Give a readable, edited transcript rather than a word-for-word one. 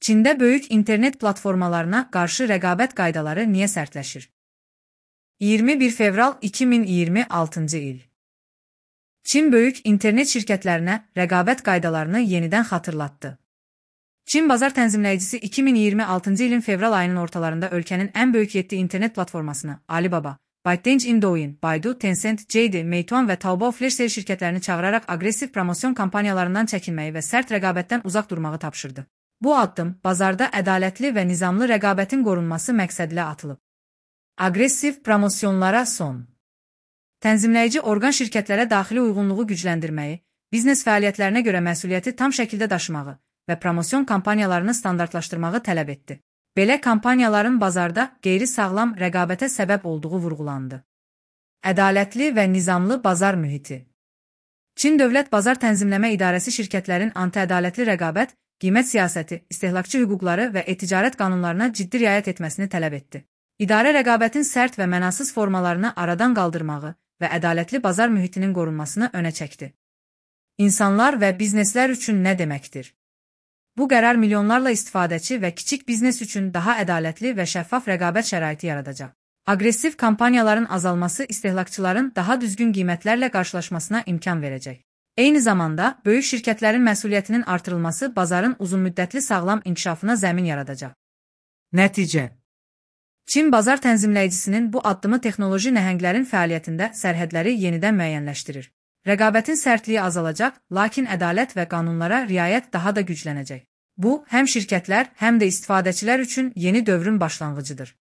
Çində böyük internet platformalarına qarşı rəqabət qaydaları niyə sərtləşir? 21 fevral 2026-cı il. Çin böyük internet şirkətlərinə rəqabət qaydalarını yenidən xatırlatdı. Çin bazar tənzimləyicisi 2026-cı ilin fevral ayının ortalarında ölkənin ən böyük 7 internet platformasını Alibaba, ByteDance, Douyin, Baidu, Tencent, JD, Meituan və Taobao flash sale şirkətlərini çağıraraq aqressiv promosiyon kampanyalarından çəkinməyi və sərt rəqabətdən uzaq durmağı tapşırdı. Bu addım bazarda ədalətli və nizamlı rəqabətin qorunması məqsədilə atılıb. Aqressiv promosyonlara son. Tənzimləyici orqan şirkətlərə daxili uyğunluğu gücləndirməyi, biznes fəaliyyətlərinə görə məsuliyyəti tam şəkildə daşımağı və promosiyon kampaniyalarını standartlaşdırmağı tələb etdi. Belə kampaniyaların bazarda qeyri-sağlam rəqabətə səbəb olduğu vurğulandı. Ədalətli və nizamlı bazar mühiti. Çin Dövlət Bazar Tənzimləmə İdarəsi şirkətlərin anti-ədalətli rəqabət, qiymət siyasəti, istehlakçı hüquqları və e-ticarət qanunlarına ciddi riayət etməsini tələb etdi. İdarə rəqabətin sərt və mənasız formalarını aradan qaldırmağı və ədalətli bazar mühitinin qorunmasını önə çəkdi. İnsanlar və bizneslər üçün nə deməkdir? Bu qərar milyonlarla istifadəçi və kiçik biznes üçün daha ədalətli və şəffaf rəqabət şəraiti yaradacaq. Aqressiv kampaniyaların azalması istehlakçıların daha düzgün qiymətlərlə qarşılaşmasına imkan verəcək. Eyni zamanda, böyük şirkətlərin məsuliyyətinin artırılması bazarın uzunmüddətli sağlam inkişafına zəmin yaradacaq. Nəticə. Çin bazar tənzimləyicisinin bu addımı texnoloji nəhənglərin fəaliyyətində sərhədləri yenidən müəyyənləşdirir. Rəqabətin sərtliyi azalacaq, lakin ədalət və qanunlara riayət daha da güclənəcək. Bu, həm şirkətlər, həm də istifadəçilər üçün yeni dövrün başlanğıcıdır.